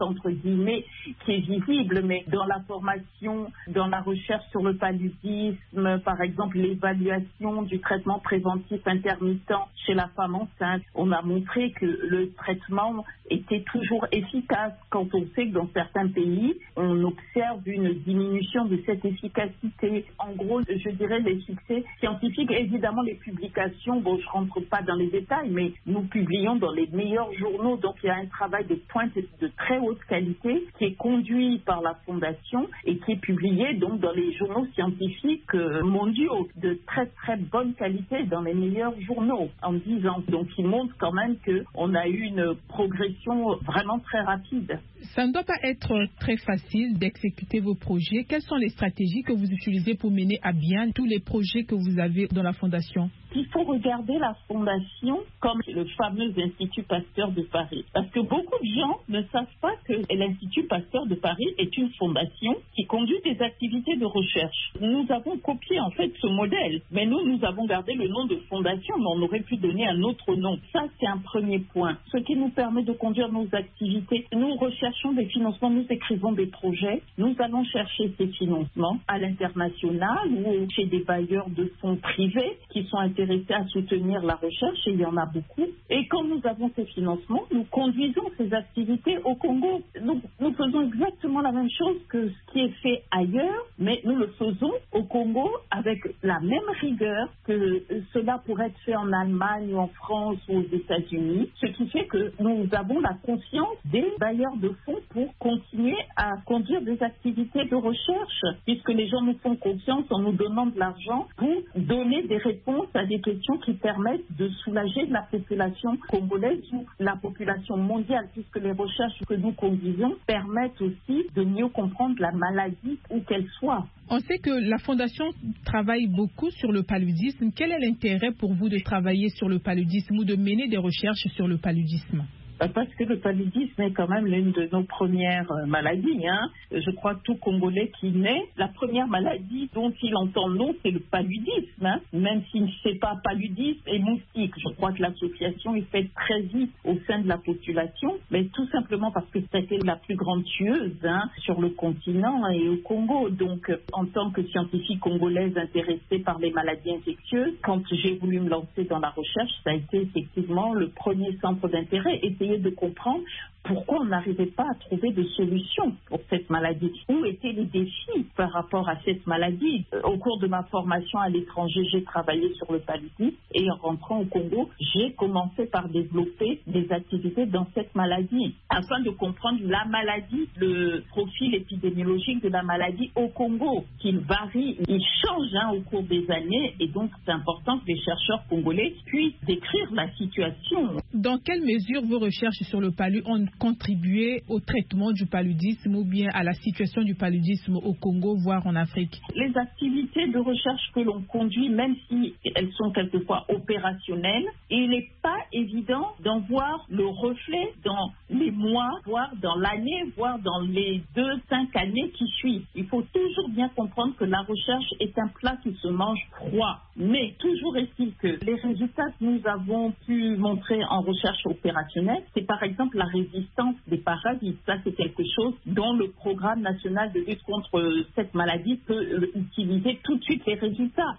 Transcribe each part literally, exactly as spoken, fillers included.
entre guillemets, qui est visible, mais dans la formation, dans la recherche sur le paludisme, par exemple l'évaluation du traitement préventif intermittent chez la femme enceinte, on a montré que le traitement était toujours efficace quand on sait que dans certains pays, on observe une diminution de cette efficacité. En gros, je dirais les succès scientifiques, évidemment les publications, bon je ne rentre pas dans les détails, mais nous publions dans les meilleurs journaux, donc il y a un travail de pointe de très haute qualité qui est conduit par la Fondation et qui est publié donc dans les journaux scientifiques mondiaux de très très bonne qualité, dans les meilleurs journaux en dix ans. Donc il montre quand même qu'on a eu une progression vraiment très rapide. Ça ne doit pas être très facile d'exécuter vos projets. Quelles sont les stratégies que vous utilisez pour mener à bien tous les projets que vous avez dans la Fondation? Il faut regarder la Fondation comme le fameux Institut Pasteur de Paris. Parce que beaucoup de gens ne savent pas que l'Institut Pasteur de Paris est une fondation qui conduit des activités de recherche. Nous avons copié en fait ce modèle, mais nous, nous avons gardé le nom de fondation, mais on aurait pu donner un autre nom. Ça, c'est un premier point. Ce qui nous permet de conduire nos activités. Nous recherchons des financements, nous écrivons des projets. Nous allons chercher ces financements à l'international ou chez des bailleurs de fonds privés qui sont intéressés à soutenir la recherche, et il y en a beaucoup. Et quand nous avons ces financements, nous conduisons ces activités au Congo. Nous, nous faisons exactement la même chose que ce qui est fait ailleurs, mais nous le faisons au Congo avec la même rigueur que cela pourrait être fait en Allemagne ou en France ou aux États-Unis, ce qui fait que nous avons la confiance des bailleurs de fonds pour continuer à conduire des activités de recherche, puisque les gens nous font confiance en nous donnant de l'argent pour donner des réponses à des questions qui permettent de soulager la population congolaise ou la population mondiale, puisque les recherches que nous conduisons permettent aussi de mieux comprendre la maladie où qu'elle soit. On sait que la Fondation travaille beaucoup sur le paludisme. Quel est l'intérêt pour vous de travailler sur le paludisme ou de mener des recherches sur le paludisme? Parce que le paludisme est quand même l'une de nos premières maladies. Hein. Je crois que tout Congolais qui naît, la première maladie dont il entend le nom, c'est le paludisme. Hein. Même s'il ne sait pas paludisme et moustique. Je crois que l'association est faite très vite au sein de la population, mais tout simplement parce que c'était la plus grande tueuse hein, sur le continent et au Congo. Donc, en tant que scientifique congolaise intéressée par les maladies infectieuses, quand j'ai voulu me lancer dans la recherche, ça a été effectivement le premier centre d'intérêt. Essayer de comprendre pourquoi on n'arrivait pas à trouver de solution pour cette maladie. Où étaient les défis par rapport à cette maladie? Au cours de ma formation à l'étranger, j'ai travaillé sur le paludisme et en rentrant au Congo, j'ai commencé par développer des activités dans cette maladie afin de comprendre la maladie, le profil épidémiologique de la maladie au Congo, qui varie, il change hein, au cours des années et donc c'est important que les chercheurs congolais puissent décrire la situation. Dans quelle mesure vos recherches sur le palud ont contribué au traitement du paludisme ou bien à la situation du paludisme au Congo, voire en Afrique? Les activités de recherche que l'on conduit, même si elles sont quelquefois opérationnelles, il n'est pas évident d'en voir le reflet dans les mois, voire dans l'année, voire dans les deux, cinq années qui suivent. Il faut toujours bien comprendre que la recherche est un plat qui se mange froid. Mais toujours est-il que les résultats que nous avons pu montrer en recherche opérationnelle, c'est par exemple la résistance des parasites. Ça, c'est quelque chose dont le programme national de lutte contre cette maladie peut utiliser tout de suite les résultats.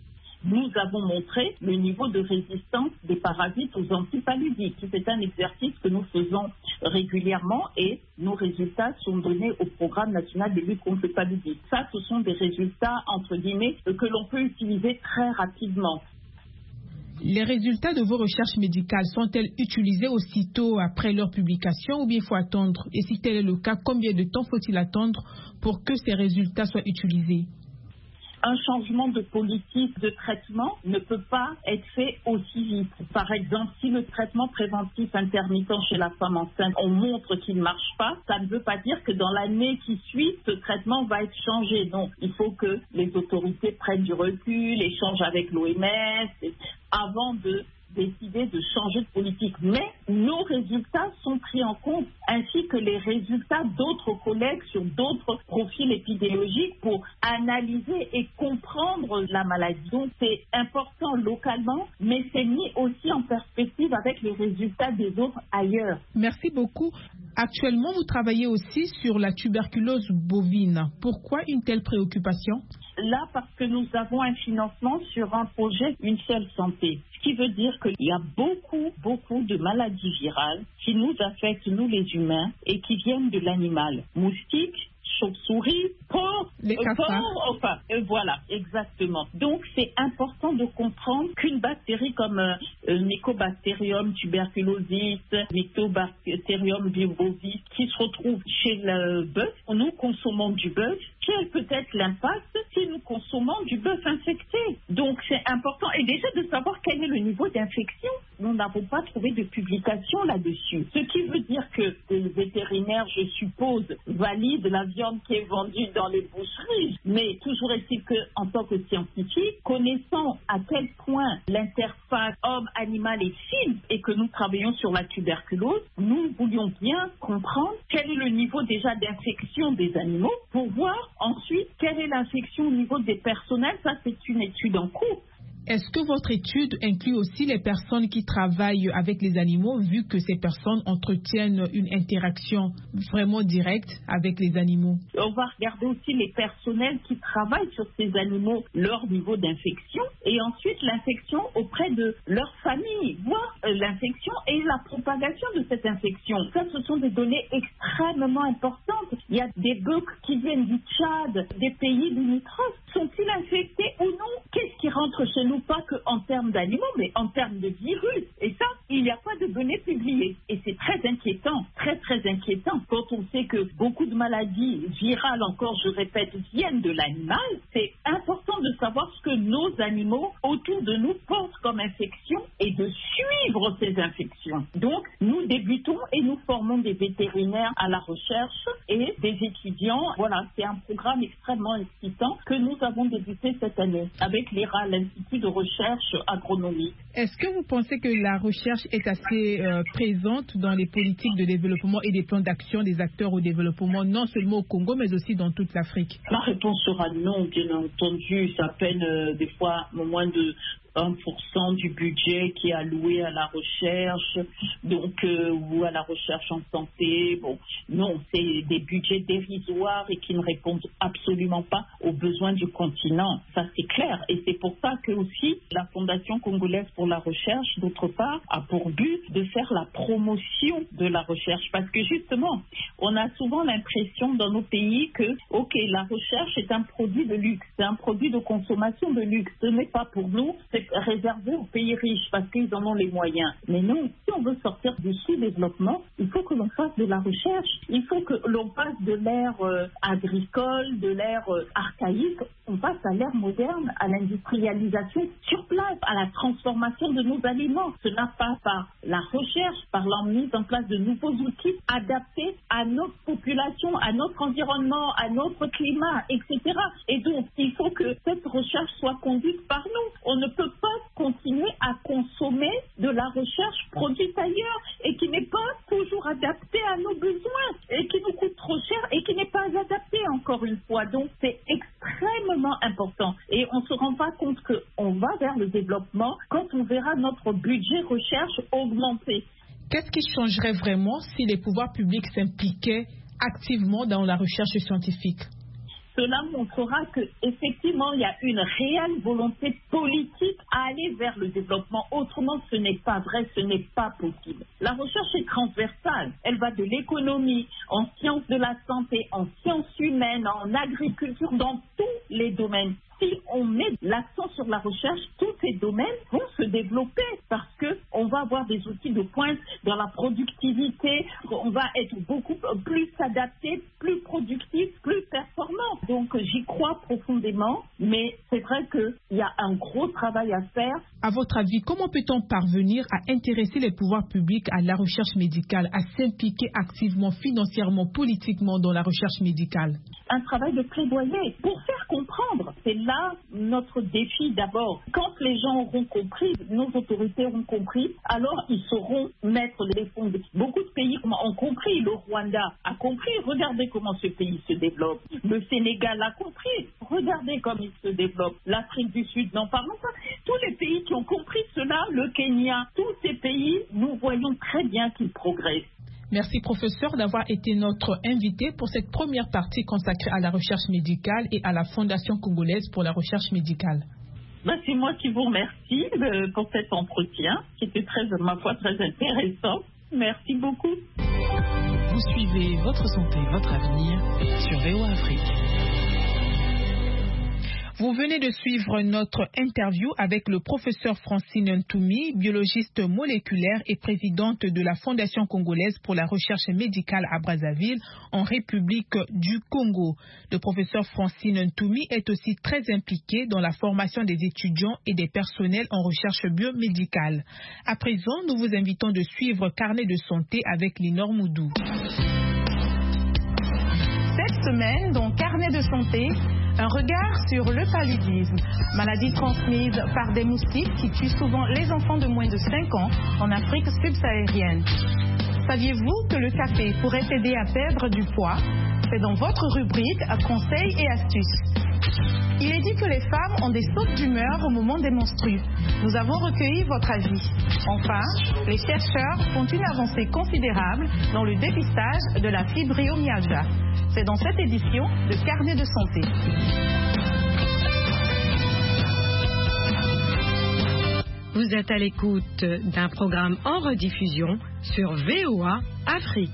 Nous avons montré le niveau de résistance des parasites aux antipaludiques. C'est un exercice que nous faisons régulièrement et nos résultats sont donnés au programme national de lutte contre le paludisme. Ça, ce sont des résultats, entre guillemets, que l'on peut utiliser très rapidement. Les résultats de vos recherches médicales sont-elles utilisés aussitôt après leur publication ou bien il faut attendre? Et si tel est le cas, combien de temps faut-il attendre pour que ces résultats soient utilisés? Un changement de politique de traitement ne peut pas être fait aussi vite. Par exemple, si le traitement préventif intermittent chez la femme enceinte, on montre qu'il ne marche pas, ça ne veut pas dire que dans l'année qui suit, ce traitement va être changé. Non, il faut que les autorités prennent du recul, échangent avec l'O M S, avant de décidé de changer de politique. Mais nos résultats sont pris en compte, ainsi que les résultats d'autres collègues sur d'autres profils épidémiologiques pour analyser et comprendre la maladie. Donc c'est important localement, mais c'est mis aussi en perspective avec les résultats des autres ailleurs. Merci beaucoup. Actuellement, vous travaillez aussi sur la tuberculose bovine. Pourquoi une telle préoccupation ? Là, parce que nous avons un financement sur un projet Une seule santé. Ce qui veut dire qu'il y a beaucoup, beaucoup de maladies virales qui nous affectent, nous les humains, et qui viennent de l'animal. Moustiques, chauve-souris, porc, les euh, porc, enfin, euh, voilà, exactement. Donc, c'est important de comprendre qu'une bactérie comme euh, Mycobacterium tuberculosis, Mycobacterium bovis, qui se retrouve chez le bœuf, nous consommons du bœuf, quel peut être l'impact si nous consommons du bœuf infecté? Donc, c'est important. Et déjà de savoir quel est le niveau d'infection. Nous n'avons pas trouvé de publication là-dessus. Ce qui veut dire que les vétérinaires, je suppose, valident la viande qui est vendue dans les boucheries. Mais toujours est-il qu'en tant que scientifique, connaissant à quel point l'interface homme-animal est fine et que nous travaillons sur la tuberculose, nous voulions bien comprendre quel est le niveau déjà d'infection des animaux pour voir ensuite quelle est l'infection au niveau des personnels. Ça, c'est une étude en cours. Est-ce que votre étude inclut aussi les personnes qui travaillent avec les animaux, vu que ces personnes entretiennent une interaction vraiment directe avec les animaux? On va regarder aussi les personnels qui travaillent sur ces animaux, leur niveau d'infection, et ensuite l'infection auprès de leur famille, voir l'infection et la propagation de cette infection. Ça, ce sont des données extrêmement importantes. Il y a des bœufs qui viennent du Tchad, des pays limitrophes. Sont-ils infectés ou non? Qu'est-ce qui rentre chez nous? Pas qu'en termes d'animaux, mais en termes de virus. Et ça, il n'y a pas de données publiées. Et c'est très inquiétant, très très inquiétant. Quand on sait que beaucoup de maladies virales, encore je répète, viennent de l'animal, c'est important de savoir ce que nos animaux autour de nous portent comme infection et de suivre ces infections. Donc, nous débutons et nous formons des vétérinaires à la recherche et des étudiants. Voilà, c'est un programme extrêmement excitant que nous avons débuté cette année avec l'I R A, l'Institut de recherche agronomique. Est-ce que vous pensez que la recherche est assez euh, présente dans les politiques de développement et des plans d'action des acteurs au développement, non seulement au Congo, mais aussi dans toute l'Afrique? La réponse sera non, bien entendu. C'est à peine euh, des fois moins de un pour cent du budget qui est alloué à la recherche, donc euh, ou à la recherche en santé. Bon, non, c'est des budgets dérisoires et qui ne répondent absolument pas aux besoins du continent. Ça, c'est clair. Et c'est pour ça que aussi la Fondation congolaise pour la recherche, d'autre part, a pour but de faire la promotion de la recherche. Parce que justement, on a souvent l'impression dans nos pays que, ok, la recherche est un produit de luxe, c'est un produit de consommation de luxe. Ce n'est pas pour nous, c'est réservé aux pays riches parce qu'ils en ont les moyens. Mais non, si on veut sortir du sous-développement, il faut que l'on fasse de la recherche. Il faut que l'on passe de l'ère euh, agricole, de l'ère euh, archaïque, on passe à l'ère moderne, à l'industrialisation sur place, à la transformation de nos aliments. Cela passe par la recherche, par la mise en place de nouveaux outils adaptés à notre population, à notre environnement, à notre climat, et cetera. Et donc, il faut que cette recherche soit conduite par nous. On ne peut pas continuer à consommer de la recherche produite ailleurs et qui n'est pas toujours adaptée à nos besoins et qui nous coûte trop cher et qui n'est pas adaptée encore une fois. Donc, c'est extrêmement important. Et on ne se rend pas compte qu'on va vers le développement quand on verra notre budget recherche augmenter. Qu'est-ce qui changerait vraiment si les pouvoirs publics s'impliquaient activement dans la recherche scientifique? Cela montrera qu'effectivement, il y a une réelle volonté politique à aller vers le développement. Autrement, ce n'est pas vrai, ce n'est pas possible. La recherche est transversale. Elle va de l'économie, en sciences de la santé, en sciences humaines, en agriculture, dans tous les domaines. Si on met l'accent sur la recherche, tous ces domaines vont se développer parce qu'on va avoir des outils de pointe dans la productivité, on va être beaucoup plus adapté, plus productif, plus performant. Donc j'y crois profondément, mais c'est vrai qu'il y a un gros travail à faire. À votre avis, comment peut-on parvenir à intéresser les pouvoirs publics à la recherche médicale, à s'impliquer activement, financièrement, politiquement dans la recherche médicale? un travail de plaidoyer pour faire comprendre. C'est là notre défi d'abord. Quand les gens auront compris, nos autorités auront compris, alors ils sauront mettre les fonds. Beaucoup de pays ont compris. Le Rwanda a compris. Regardez comment ce pays se développe. Le Sénégal a compris. Regardez comment il se développe. L'Afrique du Sud, n'en parlons pas. Tous les pays qui ont compris cela, le Kenya, tous ces pays, nous voyons très bien qu'ils progressent. Merci professeur d'avoir été notre invité pour cette première partie consacrée à la recherche médicale et à la Fondation congolaise pour la recherche médicale. Ben, c'est moi qui vous remercie pour cet entretien qui était très, ma foi, très intéressant. Merci beaucoup. Vous suivez Votre Santé, Votre Avenir sur V O A Afrique. Vous venez de suivre notre interview avec le professeur Francine Ntoumi, biologiste moléculaire et présidente de la Fondation congolaise pour la recherche médicale à Brazzaville, en République du Congo. Le professeur Francine Ntoumi est aussi très impliqué dans la formation des étudiants et des personnels en recherche biomédicale. À présent, nous vous invitons de suivre Carnet de santé avec Linor Moudou. Cette semaine, dans Carnet de santé, un regard sur le paludisme, maladie transmise par des moustiques qui tuent souvent les enfants de moins de cinq ans en Afrique subsaharienne. Saviez-vous que le café pourrait aider à perdre du poids? C'est dans votre rubrique à conseils et astuces. Il est dit que les femmes ont des sautes d'humeur au moment des menstrues. Nous avons recueilli votre avis. Enfin, les chercheurs font une avancée considérable dans le dépistage de la fibromyalgie. C'est dans cette édition de Carnet de santé. Vous êtes à l'écoute d'un programme en rediffusion sur V O A Afrique.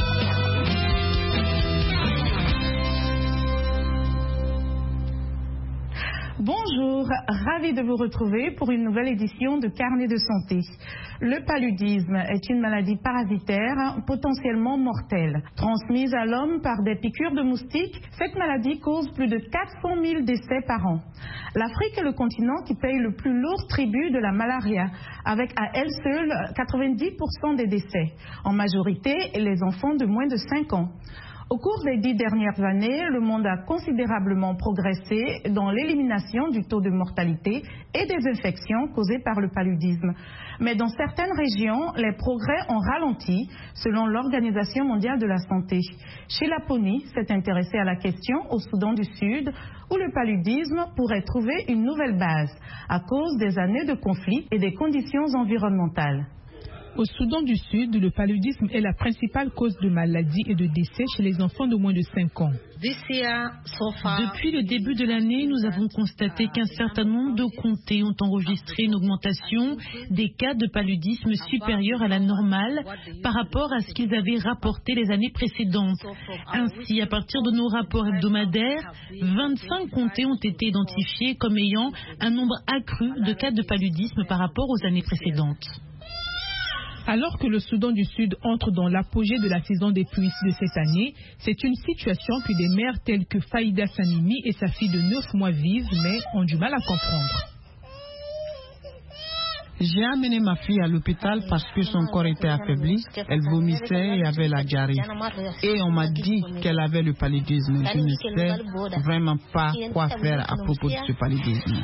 Bonjour, ravi de vous retrouver pour une nouvelle édition de Carnet de santé. Le paludisme est une maladie parasitaire potentiellement mortelle. Transmise à l'homme par des piqûres de moustiques, cette maladie cause plus de quatre cent mille décès par an. L'Afrique est le continent qui paye le plus lourd tribut de la malaria, avec à elle seule quatre-vingt-dix pour cent des décès, en majorité les enfants de moins de cinq ans. Au cours des dix dernières années, le monde a considérablement progressé dans l'élimination du taux de mortalité et des infections causées par le paludisme. Mais dans certaines régions, les progrès ont ralenti, selon l'Organisation mondiale de la santé. Chez Laponi s'est intéressé à la question au Soudan du Sud, où le paludisme pourrait trouver une nouvelle base à cause des années de conflits et des conditions environnementales. Au Soudan du Sud, le paludisme est la principale cause de maladie et de décès chez les enfants de moins de cinq ans. Depuis le début de l'année, nous avons constaté qu'un certain nombre de comtés ont enregistré une augmentation des cas de paludisme supérieure à la normale par rapport à ce qu'ils avaient rapporté les années précédentes. Ainsi, à partir de nos rapports hebdomadaires, vingt-cinq comtés ont été identifiés comme ayant un nombre accru de cas de paludisme par rapport aux années précédentes. Alors que le Soudan du Sud entre dans l'apogée de la saison des pluies de cette année, c'est une situation que des mères telles que Faïda Sanimi et sa fille de neuf mois vivent, mais ont du mal à comprendre. J'ai amené ma fille à l'hôpital parce que son corps était affaibli, elle vomissait et avait la diarrhée. Et on m'a dit qu'elle avait le paludisme. Je ne sais vraiment pas quoi faire à propos de ce paludisme.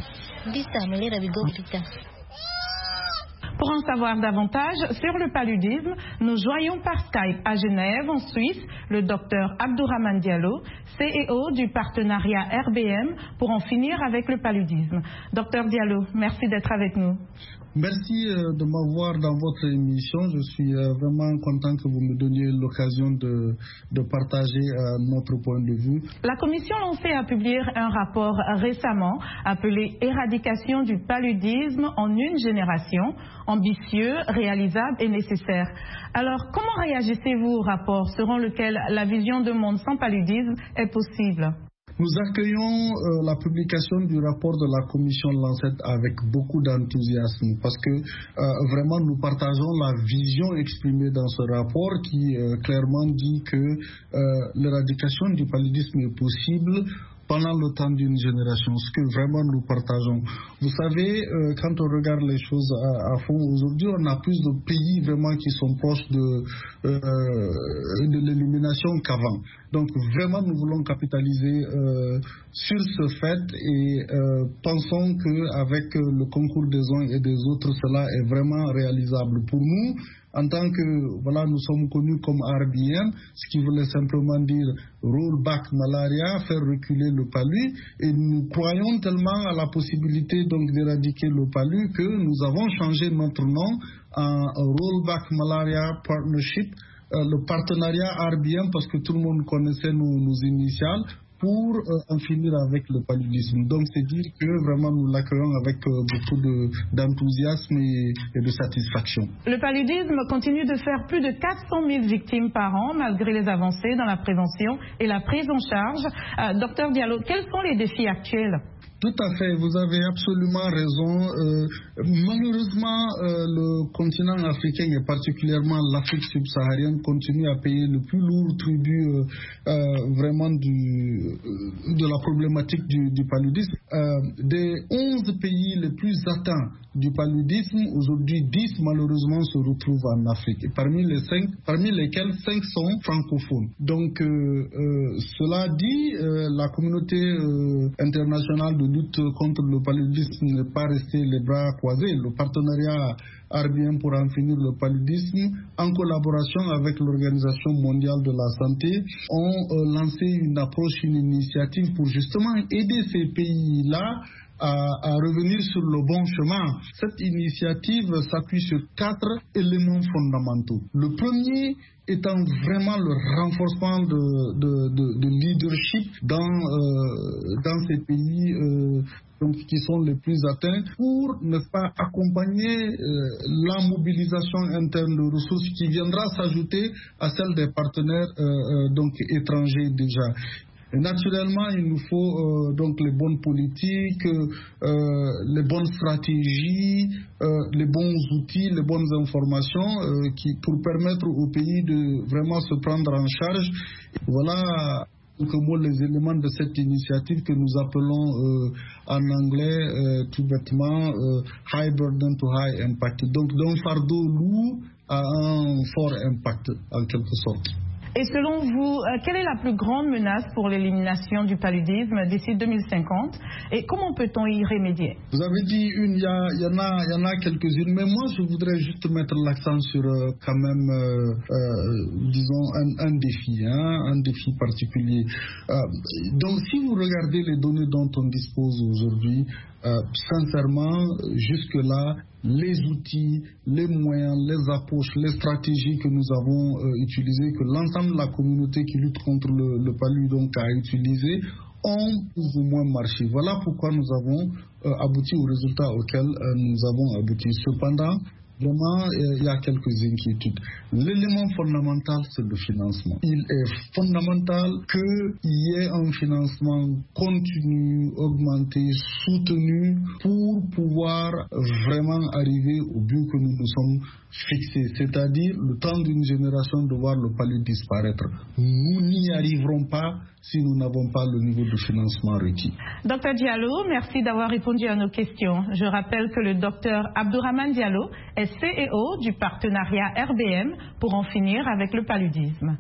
Pour en savoir davantage sur le paludisme, nous joignons par Skype à Genève, en Suisse, le docteur Abdourahmane Diallo, C E O du partenariat R B M, pour en finir avec le paludisme. Docteur Diallo, merci d'être avec nous. Merci de m'avoir dans votre émission. Je suis vraiment content que vous me donniez l'occasion de, de partager notre point de vue. La Commission lancée a publié un rapport récemment appelé « Éradication du paludisme en une génération », ambitieux, réalisable et nécessaire. Alors, comment réagissez-vous au rapport selon lequel la vision d'un monde sans paludisme est possible ? Nous accueillons euh, la publication du rapport de la commission Lancet avec beaucoup d'enthousiasme parce que euh, vraiment nous partageons la vision exprimée dans ce rapport qui euh, clairement dit que euh, l'éradication du paludisme est possible pendant le temps d'une génération, ce que vraiment nous partageons. Vous savez, euh, quand on regarde les choses à, à fond, aujourd'hui, on a plus de pays vraiment qui sont proches de, euh, de l'élimination qu'avant. Donc vraiment, nous voulons capitaliser euh, sur ce fait et euh, pensons qu'avec le concours des uns et des autres, cela est vraiment réalisable. Pour nous, en tant que, voilà, nous sommes connus comme R B M, ce qui voulait simplement dire rollback malaria, faire reculer le palu, et nous croyons tellement à la possibilité donc d'éradiquer le palu que nous avons changé notre nom en Rollback Malaria Partnership, euh, le partenariat R B M, parce que tout le monde connaissait nos, nos initiales, pour euh, en finir avec le paludisme. Donc c'est dire que vraiment nous l'accueillons avec euh, beaucoup de, d'enthousiasme et, et de satisfaction. Le paludisme continue de faire plus de quatre cent mille victimes par an malgré les avancées dans la prévention et la prise en charge. Euh, Docteur Diallo, quels sont les défis actuels? Tout à fait, vous avez absolument raison. Euh, malheureusement, euh, le continent africain et particulièrement l'Afrique subsaharienne continue à payer le plus lourd tribut euh, euh, vraiment du, euh, de la problématique du, du paludisme. Euh, des onze pays les plus atteints du paludisme, aujourd'hui dix malheureusement se retrouvent en Afrique. Et parmi, les cinq, parmi lesquels cinq sont francophones. Donc, euh, euh, cela dit, euh, la communauté euh, internationale de lutte contre le paludisme n'est pas restée les bras croisés. Le partenariat R B M pour en finir le paludisme, en collaboration avec l'Organisation mondiale de la santé, ont euh, lancé une approche, une initiative pour justement aider ces pays-là À, à revenir sur le bon chemin. Cette initiative s'appuie sur quatre éléments fondamentaux. Le premier étant vraiment le renforcement de, de, de, de leadership dans, euh, dans ces pays euh, donc, qui sont les plus atteints, pour ne pas accompagner euh, la mobilisation interne de ressources qui viendra s'ajouter à celle des partenaires euh, euh, donc, étrangers déjà. Et naturellement, il nous faut euh, donc les bonnes politiques, euh, les bonnes stratégies, euh, les bons outils, les bonnes informations euh, qui, pour permettre au pays de vraiment se prendre en charge. Voilà les éléments de cette initiative que nous appelons euh, en anglais euh, tout bêtement euh, High Burden to High Impact. Donc d'un fardeau lourd à un fort impact en quelque sorte. Et selon vous, euh, quelle est la plus grande menace pour l'élimination du paludisme d'ici deux mille cinquante et comment peut-on y remédier? Vous avez dit une, il y, y, en a, y en a quelques-unes, mais moi je voudrais juste mettre l'accent sur euh, quand même, euh, euh, disons, un, un défi, hein, un défi particulier. Euh, donc si vous regardez les données dont on dispose aujourd'hui, euh, sincèrement, jusque-là, les outils, les moyens, les approches, les stratégies que nous avons euh, utilisées, que l'ensemble de la communauté qui lutte contre le, le palu donc a utilisé, ont plus ou moins marché. Voilà pourquoi nous avons euh, abouti aux résultats auxquels euh, nous avons abouti. Cependant, vraiment, il y a quelques inquiétudes. L'élément fondamental, c'est le financement. Il est fondamental qu'il y ait un financement continu, augmenté, soutenu pour pouvoir vraiment arriver au but que nous nous sommes fixés, c'est-à-dire le temps d'une génération de voir le palu disparaître. Nous n'y arriverons pas si nous n'avons pas le niveau de financement requis. Docteur Diallo, merci d'avoir répondu à nos questions. Je rappelle que le docteur Abdourahmane Diallo est C E O du partenariat R B M pour en finir avec le paludisme.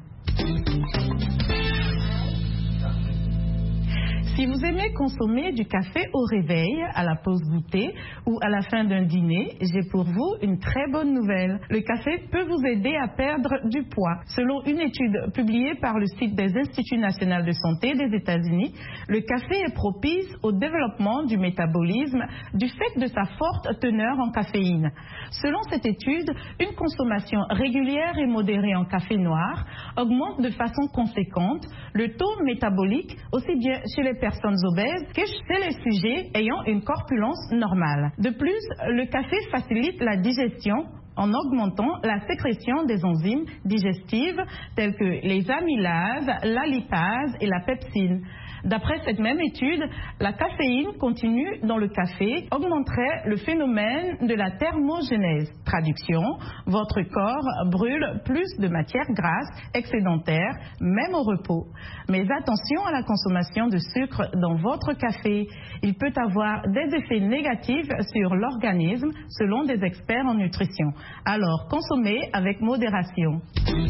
Si vous aimez consommer du café au réveil, à la pause goûter ou à la fin d'un dîner, j'ai pour vous une très bonne nouvelle. Le café peut vous aider à perdre du poids. Selon une étude publiée par le site des Instituts nationaux de santé des États-Unis, le café est propice au développement du métabolisme du fait de sa forte teneur en caféine. Selon cette étude, une consommation régulière et modérée en café noir augmente de façon conséquente le taux métabolique aussi bien chez les personnes obèses que chez les sujets ayant une corpulence normale. De plus, le café facilite la digestion en augmentant la sécrétion des enzymes digestives telles que les amylases, la lipase et la pepsine. D'après cette même étude, la caféine continue dans le café augmenterait le phénomène de la thermogénèse. Traduction, votre corps brûle plus de matières grasses excédentaires, même au repos. Mais attention à la consommation de sucre dans votre café. Il peut avoir des effets négatifs sur l'organisme, selon des experts en nutrition. Alors, consommez avec modération.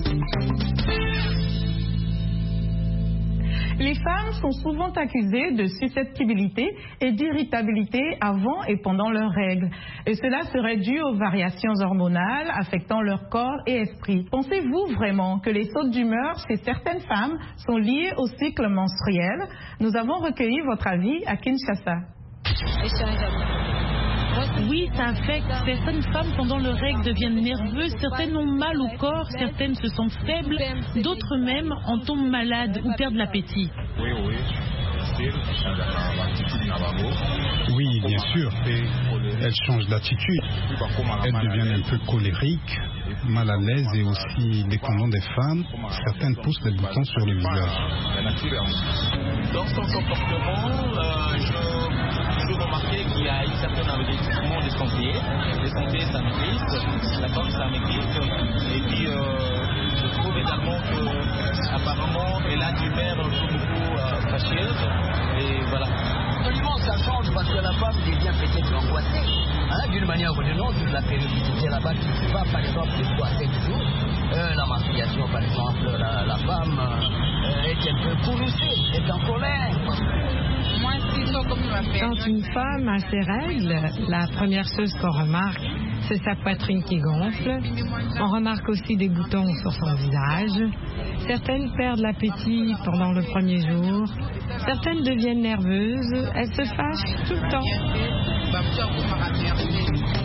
Les femmes sont souvent accusées de susceptibilité et d'irritabilité avant et pendant leurs règles. Et cela serait dû aux variations hormonales affectant leur corps et esprit. Pensez-vous vraiment que les sautes d'humeur chez certaines femmes sont liées au cycle menstruel? Nous avons recueilli votre avis à Kinshasa. Oui, ça affecte. Certaines femmes, pendant leurs règles, deviennent nerveuses. Certaines ont mal au corps, certaines se sentent faibles. D'autres même en tombent malades ou perdent l'appétit. Oui, oui. Oui, bien sûr. Et elles changent d'attitude. Elles deviennent un peu colériques, mal à l'aise et aussi dépendant des femmes. Certaines poussent les boutons sur le visage. Dans son comportement, euh, je... toujours remarqué qu'il y a une certaine investissement des santé. Les santé, ça maîtrise, la femme, ça maîtrise. Et puis, euh, je trouve également qu'apparemment, elle a une mère beaucoup euh, fâcheuse. Et voilà. Absolument, ça change parce que la femme devient peut-être angoissée. Hein, d'une manière ou d'une autre, la périodicité là-bas qui ne va, par exemple, des fois sept jours. Euh, la menstruation, par exemple, la, la femme euh, est un peu courroucée, est en colère. Quand une femme a ses règles, la première chose qu'on remarque, c'est sa poitrine qui gonfle. On remarque aussi des boutons sur son visage. Certaines perdent l'appétit pendant le premier jour. Certaines deviennent nerveuses. Elles se fâchent tout le temps.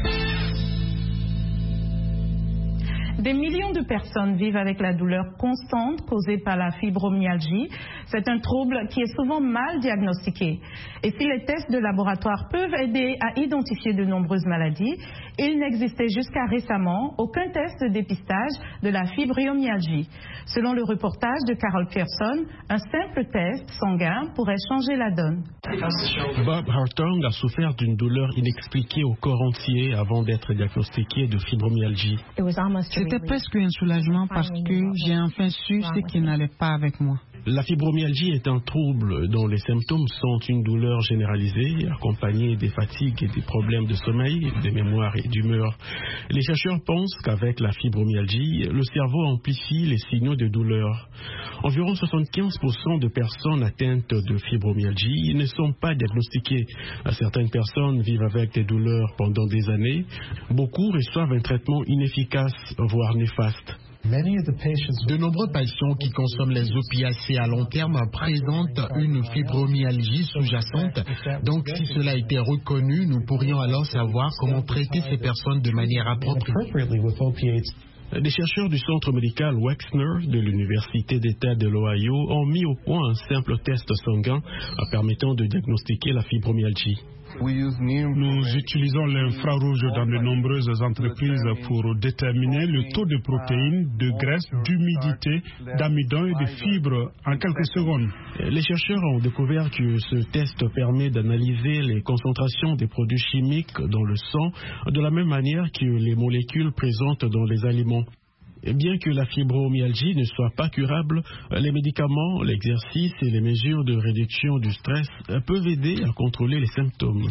Des millions de personnes vivent avec la douleur constante causée par la fibromyalgie. C'est un trouble qui est souvent mal diagnostiqué. Et si les tests de laboratoire peuvent aider à identifier de nombreuses maladies, il n'existait jusqu'à récemment aucun test de dépistage de la fibromyalgie. Selon le reportage de Carol Pearson, un simple test sanguin pourrait changer la donne. Bob Hartung a souffert d'une douleur inexpliquée au corps entier avant d'être diagnostiqué de fibromyalgie. C'était presque un soulagement parce que j'ai enfin su ce qui n'allait pas avec moi. La fibromyalgie est un trouble dont les symptômes sont une douleur généralisée, accompagnée des fatigues et des problèmes de sommeil, de mémoire et d'humeur. Les chercheurs pensent qu'avec la fibromyalgie, le cerveau amplifie les signaux de douleur. Environ soixante-quinze pour cent de personnes atteintes de fibromyalgie ne sont pas diagnostiquées. Certaines personnes vivent avec des douleurs pendant des années. Beaucoup reçoivent un traitement inefficace, voire néfaste. De nombreux patients qui consomment les opiacés à long terme présentent une fibromyalgie sous-jacente. Donc, si cela était reconnu, nous pourrions alors savoir comment traiter ces personnes de manière appropriée. Des chercheurs du centre médical Wexner de l'Université d'État de l'Ohio ont mis au point un simple test sanguin permettant de diagnostiquer la fibromyalgie. Nous utilisons l'infrarouge dans de nombreuses entreprises pour déterminer le taux de protéines, de graisse, d'humidité, d'amidon et de fibres en quelques secondes. Les chercheurs ont découvert que ce test permet d'analyser les concentrations des produits chimiques dans le sang de la même manière que les molécules présentes dans les aliments. Bien que la fibromyalgie ne soit pas curable, les médicaments, l'exercice et les mesures de réduction du stress peuvent aider à contrôler les symptômes.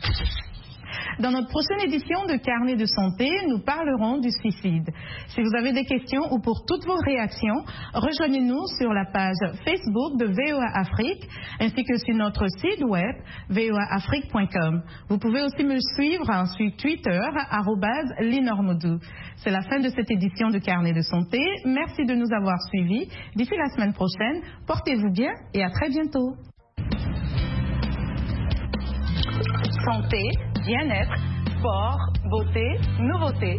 Dans notre prochaine édition de Carnet de santé, nous parlerons du suicide. Si vous avez des questions ou pour toutes vos réactions, rejoignez-nous sur la page Facebook de V O A Afrique ainsi que sur notre site web v o a afrique point com. Vous pouvez aussi me suivre sur Twitter, arobase linormodou. C'est la fin de cette édition de Carnet de santé. Merci de nous avoir suivis. D'ici la semaine prochaine, portez-vous bien et à très bientôt. Santé, bien-être, sport, beauté, nouveauté.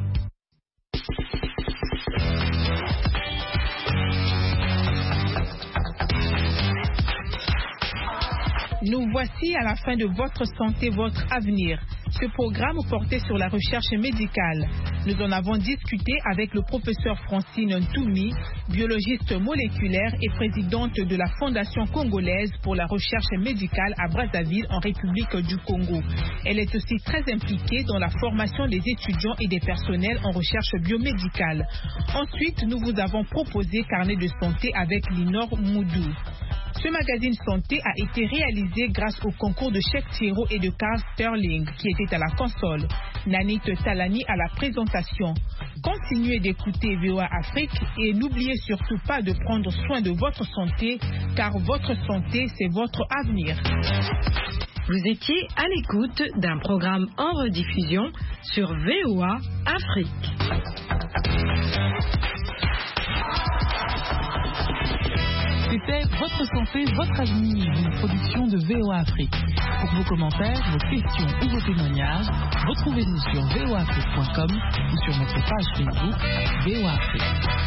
Nous voici à la fin de Votre santé, votre avenir. Ce programme portait sur la recherche médicale. Nous en avons discuté avec le professeur Francine Ntoumi, biologiste moléculaire et présidente de la Fondation congolaise pour la recherche médicale à Brazzaville en République du Congo. Elle est aussi très impliquée dans la formation des étudiants et des personnels en recherche biomédicale. Ensuite, nous vous avons proposé Carnet de santé avec Linor Moudou. Ce magazine santé a été réalisé grâce au concours de Cheikh Thierro et de Carl Sterling qui étaient à la console, Nanit Talani à la présentation. Continuez d'écouter V O A Afrique et n'oubliez surtout pas de prendre soin de votre santé car votre santé c'est votre avenir. Vous étiez à l'écoute d'un programme en rediffusion sur V O A Afrique. C'était Votre santé, votre avenir, une production de V O A Afrique. Pour vos commentaires, vos questions ou vos témoignages, retrouvez-nous sur v o afrique point com ou sur notre page Facebook V O A Afrique.